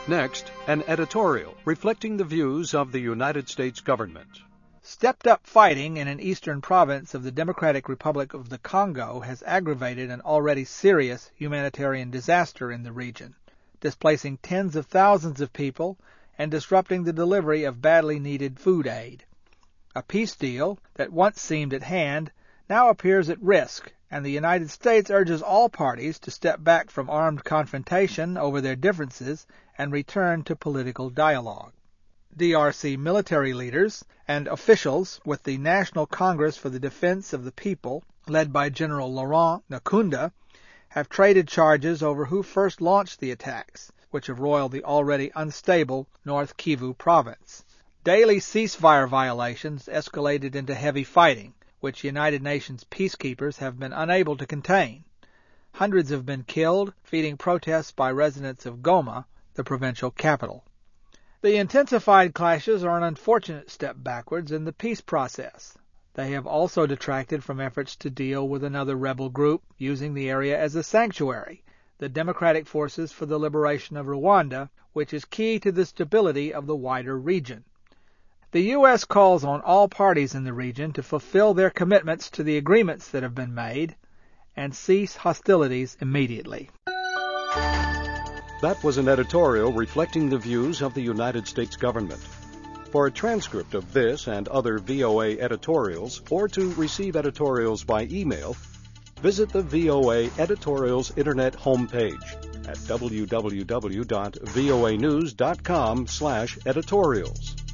Next, an editorial reflecting the views of the United States government. Stepped-up fighting in an eastern province of the Democratic Republic of the Congo has aggravated an already serious humanitarian disaster in the region, displacing tens of thousands of people and disrupting the delivery of badly needed food aid. A peace deal that once seemed at hand now appears at risk, and the United States urges all parties to step back from armed confrontation over their differences and return to political dialogue. DRC military leaders and officials with the National Congress for the Defense of the People, led by General Laurent Nkunda, have traded charges over who first launched the attacks, which have roiled the already unstable North Kivu province. Daily ceasefire violations escalated into heavy fighting, which United Nations peacekeepers have been unable to contain. Hundreds have been killed, feeding protests by residents of Goma, the provincial capital. The intensified clashes are an unfortunate step backwards in the peace process. They have also detracted from efforts to deal with another rebel group using the area as a sanctuary, the Democratic Forces for the Liberation of Rwanda, which is key to the stability of the wider region. The U.S. calls on all parties in the region to fulfill their commitments to the agreements that have been made and cease hostilities immediately. That was an editorial reflecting the views of the United States government. For a transcript of this and other VOA editorials, or to receive editorials by email, visit the VOA Editorials Internet homepage at www.voanews.com/editorials.